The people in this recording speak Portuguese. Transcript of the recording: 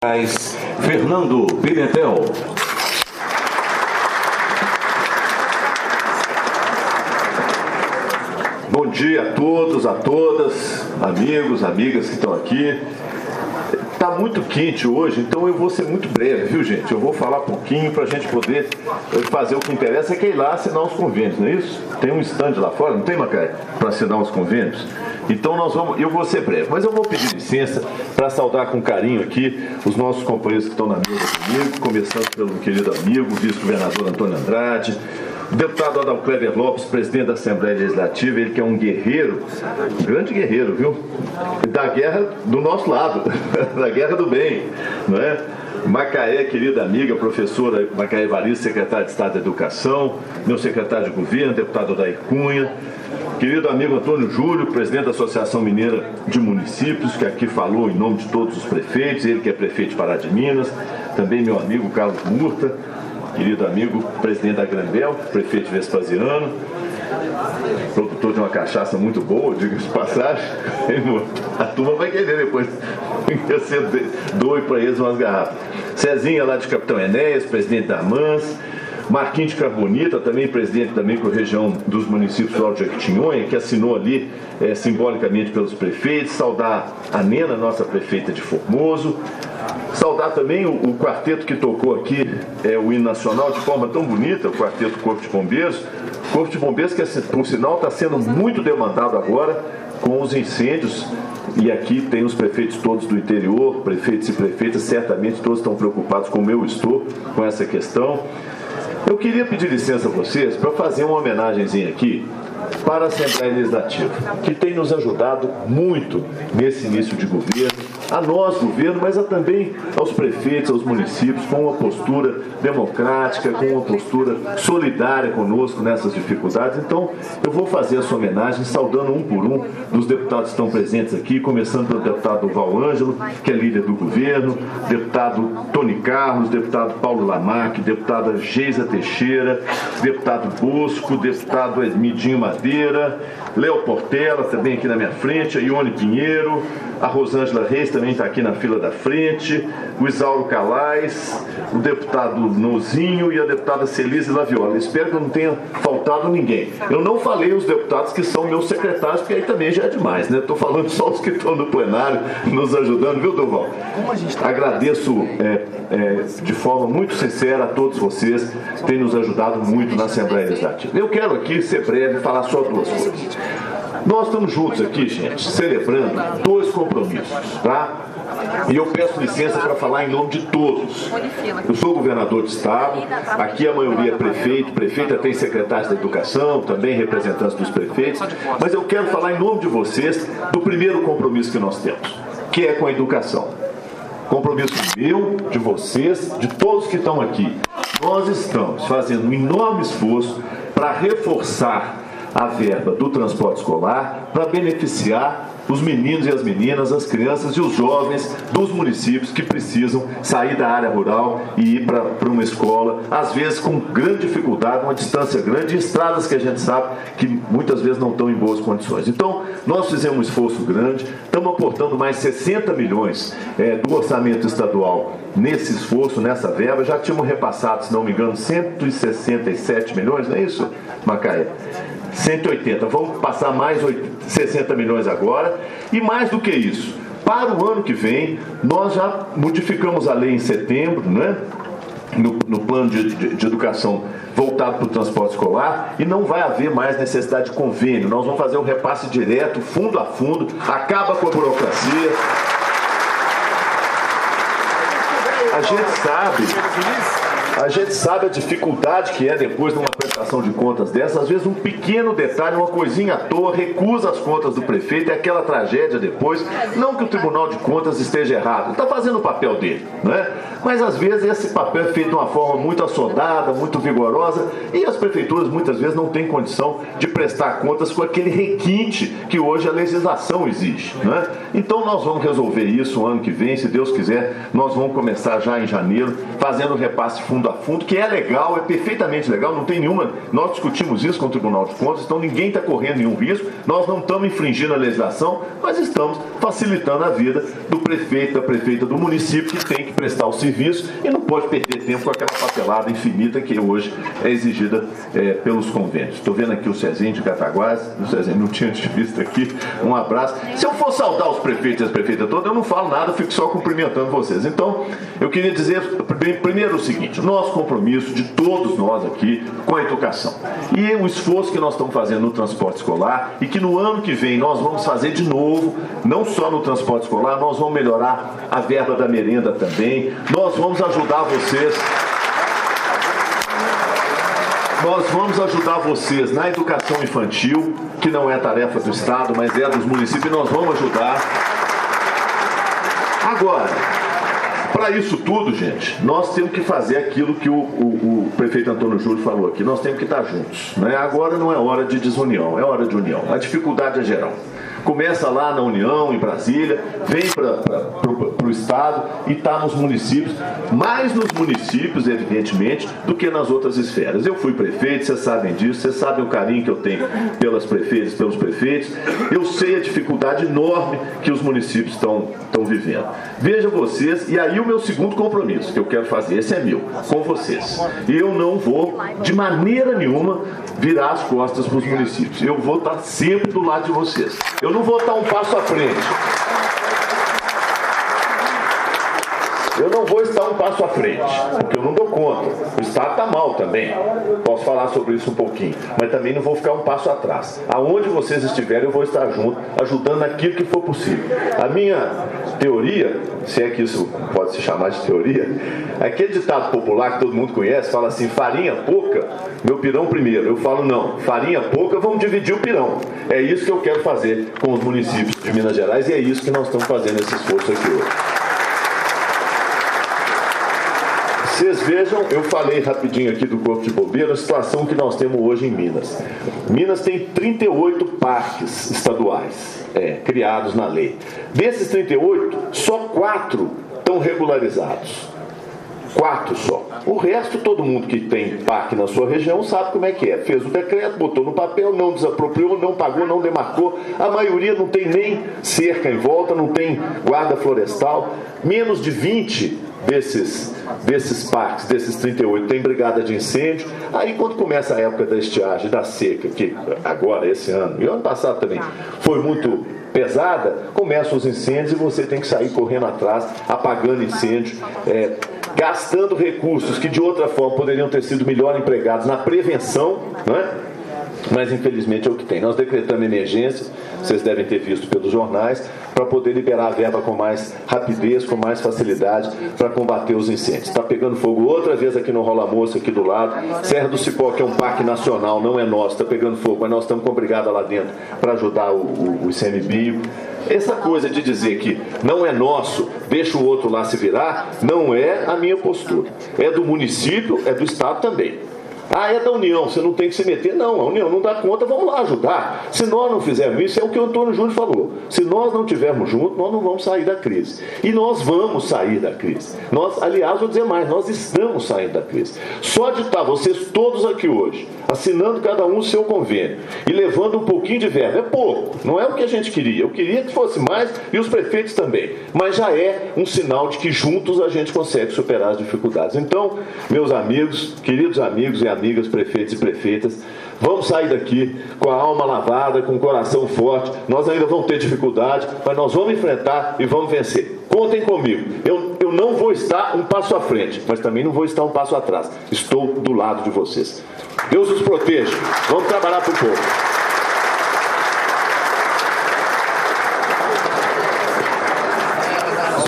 Fernando Pimentel. Bom dia a todos, a todas, amigos, amigas que estão aqui. Está muito quente hoje, então eu vou ser muito breve, viu, gente? Eu vou falar pouquinho para a gente poder fazer o que interessa, que é ir lá assinar os convênios, não é isso? Tem um stand lá fora, não tem, Macaé, para assinar os convênios? Então eu vou ser breve, mas eu vou pedir licença para saudar com carinho aqui os nossos companheiros que estão na mesa comigo, começando pelo querido amigo, vice-governador Antônio Andrade, o deputado Adalto Clever Lopes, presidente da Assembleia Legislativa, ele que é um guerreiro, um grande guerreiro, viu? Da guerra do nosso lado, da guerra do bem, não é? Macaé, querida amiga, professora Macaé Evaristo, secretária de Estado da Educação, meu secretário de Governo, deputado Odair Cunha, querido amigo Antônio Júlio, presidente da Associação Mineira de Municípios, que aqui falou em nome de todos os prefeitos, ele que é prefeito de Pará de Minas, também meu amigo Carlos Murta, querido amigo presidente da Grandel, prefeito de Vespasiano, produtor de uma cachaça muito boa, diga-se de passagem. A turma vai querer depois ser doido para eles umas garrafas. Cezinha lá de Capitão Enéas, presidente da AMANS, Marquinhos de Carbonita, também presidente da microrregião dos municípios do Alto Jequitinhonha, que assinou ali simbolicamente pelos prefeitos, saudar a Nena, nossa prefeita de Formoso, saudar também o quarteto que tocou aqui o hino nacional de forma tão bonita, o quarteto Corpo de Bombeiros, que por sinal está sendo muito demandado agora com os incêndios, e aqui tem os prefeitos todos do interior, prefeitos e prefeitas, certamente todos estão preocupados como eu estou com essa questão. Eu queria pedir licença a vocês para fazer uma homenagenzinha aqui para a Assembleia Legislativa, que tem nos ajudado muito nesse início de governo, a nós, governo, mas também aos prefeitos, aos municípios, com uma postura democrática, com uma postura solidária conosco nessas dificuldades. Então, eu vou fazer essa homenagem, saudando um por um dos deputados que estão presentes aqui, começando pelo deputado Val Ângelo, que é líder do governo, deputado Tony Carlos, deputado Paulo Lamarck, deputada Geisa Teixeira, deputado Bosco, deputado Edmidinho Madeira, Léo Portela, também aqui na minha frente, a Ione Pinheiro, a Rosângela Reis também está aqui na fila da frente, o Isauro Calais, o deputado Nozinho e a deputada Celise Laviola. Espero que eu não tenha faltado ninguém. Eu não falei os deputados que são meus secretários, porque aí também já é demais, né? Estou falando só os que estão no plenário nos ajudando, viu, Durval? Agradeço de forma muito sincera a todos vocês que têm nos ajudado muito na Assembleia Legislativa. Eu quero aqui ser breve e falar só duas coisas. Nós estamos juntos aqui, gente, celebrando dois compromissos, tá? E eu peço licença para falar em nome de todos. Eu sou governador de estado, aqui a maioria é prefeito, prefeita tem secretários da educação, também representantes dos prefeitos, mas eu quero falar em nome de vocês do primeiro compromisso que nós temos, que é com a educação. Compromisso meu, de vocês, de todos que estão aqui. Nós estamos fazendo um enorme esforço para reforçar a verba do transporte escolar para beneficiar os meninos e as meninas, as crianças e os jovens dos municípios que precisam sair da área rural e ir para uma escola, às vezes com grande dificuldade, uma distância grande, e estradas que a gente sabe que muitas vezes não estão em boas condições. Então, nós fizemos um esforço grande, estamos aportando mais 60 milhões do orçamento estadual nesse esforço, nessa verba. Já tínhamos repassado, se não me engano, 167 milhões, não é isso, Macaé? 180, vamos passar mais 60 milhões agora, e mais do que isso, para o ano que vem, nós já modificamos a lei em setembro, né? No plano de educação voltado para o transporte escolar, e não vai haver mais necessidade de convênio, nós vamos fazer um repasse direto, fundo a fundo, acaba com a burocracia. A gente sabe a dificuldade que é depois de uma prestação de contas dessa. Às vezes um pequeno detalhe, uma coisinha à toa, recusa as contas do prefeito, é aquela tragédia depois. Não que o Tribunal de Contas esteja errado, ele está fazendo o papel dele, né? Mas às vezes esse papel é feito de uma forma muito assodada, muito vigorosa, e as prefeituras muitas vezes não têm condição de prestar contas com aquele requinte que hoje a legislação exige, né? Então nós vamos resolver isso o ano que vem, se Deus quiser. Nós vamos começar já em janeiro, fazendo o repasse fundamental fundo a fundo, que é legal, é perfeitamente legal, não tem nenhuma... Nós discutimos isso com o Tribunal de Contas, então ninguém está correndo nenhum risco, nós não estamos infringindo a legislação, mas estamos facilitando a vida do prefeito, da prefeita do município, que tem que prestar o serviço e não pode perder tempo com aquela papelada infinita que hoje é exigida pelos convênios. Estou vendo aqui o Cezinho de Cataguás, o Cezinho não tinha te visto aqui, um abraço. Se eu for saudar os prefeitos e as prefeitas todas, eu não falo nada, eu fico só cumprimentando vocês. Então, eu queria dizer primeiro o seguinte: o nosso compromisso de todos nós aqui com a educação e o esforço que nós estamos fazendo no transporte escolar, e que no ano que vem nós vamos fazer de novo, não só no transporte escolar, nós vamos melhorar a verba da merenda também, nós vamos ajudar vocês. Nós vamos ajudar vocês na educação infantil, que não é tarefa do Estado, mas é dos municípios, e nós vamos ajudar. Agora, para isso tudo, gente, nós temos que fazer aquilo que o prefeito Antônio Júlio falou aqui, nós temos que estar juntos, né? Agora não é hora de desunião, é hora de união. A dificuldade é geral. Começa lá na União, em Brasília, vem para o Estado e está nos municípios, mais nos municípios, evidentemente, do que nas outras esferas. Eu fui prefeito, vocês sabem disso, vocês sabem o carinho que eu tenho pelas prefeitas, pelos prefeitos. Eu sei a dificuldade enorme que os municípios estão vivendo. Vejam vocês, e aí o meu segundo compromisso que eu quero fazer, esse é meu, com vocês. Eu não vou, de maneira nenhuma, virar as costas para os municípios. Eu vou estar sempre do lado de vocês. Eu não vou estar um passo à frente. Eu não vou estar um passo à frente, porque eu não dou conta. O Estado está mal também. Posso falar sobre isso um pouquinho. Mas também não vou ficar um passo atrás. Aonde vocês estiverem, eu vou estar junto, ajudando naquilo que for possível. A minha teoria, se é que isso pode se chamar de teoria, aquele ditado popular que todo mundo conhece, fala assim: farinha pouca, meu pirão primeiro. Eu falo: não, farinha pouca, vamos dividir o pirão. É isso que eu quero fazer com os municípios de Minas Gerais, e é isso que nós estamos fazendo esse esforço aqui hoje. Vocês vejam, eu falei rapidinho aqui do Corpo de Bombeiros, a situação que nós temos hoje em Minas. Minas tem 38 parques estaduais criados na lei. Desses 38, só 4 estão regularizados. 4 só. O resto, todo mundo que tem parque na sua região sabe como é que é. Fez o decreto, botou no papel, não desapropriou, não pagou, não demarcou. A maioria não tem nem cerca em volta, não tem guarda florestal. Menos de 20 desses parques, desses 38, tem brigada de incêndio. Aí quando começa a época da estiagem, da seca, que agora, esse ano, e ano passado também, foi muito pesada, começam os incêndios e você tem que sair correndo atrás, apagando incêndio, gastando recursos que de outra forma poderiam ter sido melhor empregados na prevenção, não é? Mas infelizmente é o que tem. Nós decretamos emergência, vocês devem ter visto pelos jornais, para poder liberar a verba com mais rapidez, com mais facilidade, para combater os incêndios. Está pegando fogo outra vez aqui no Rola Moça, aqui do lado. Serra do Cipó, que é um parque nacional, não é nosso, está pegando fogo, mas nós estamos com brigada lá dentro para ajudar o ICMBio. Essa coisa de dizer que não é nosso, deixa o outro lá se virar, não é a minha postura. É do município, é do Estado também. Ah, é da União, você não tem que se meter. Não, a União não dá conta, vamos lá ajudar. Se nós não fizermos isso, é o que o Antônio Júlio falou. Se nós não estivermos juntos, nós não vamos sair da crise. E nós vamos sair da crise. Nós, aliás, vou dizer mais, nós estamos saindo da crise. Só de estar vocês todos aqui hoje, assinando cada um o seu convênio e levando um pouquinho de verba, é pouco, não é o que a gente queria. Eu queria que fosse mais, e os prefeitos também. Mas já é um sinal de que juntos a gente consegue superar as dificuldades. Então, meus amigos, queridos amigos e amigas, prefeitos e prefeitas, vamos sair daqui com a alma lavada, com o coração forte. Nós ainda vamos ter dificuldade, mas nós vamos enfrentar e vamos vencer. Contem comigo. Eu não vou estar um passo à frente, mas também não vou estar um passo atrás. Estou do lado de vocês. Deus os proteja. Vamos trabalhar para o povo.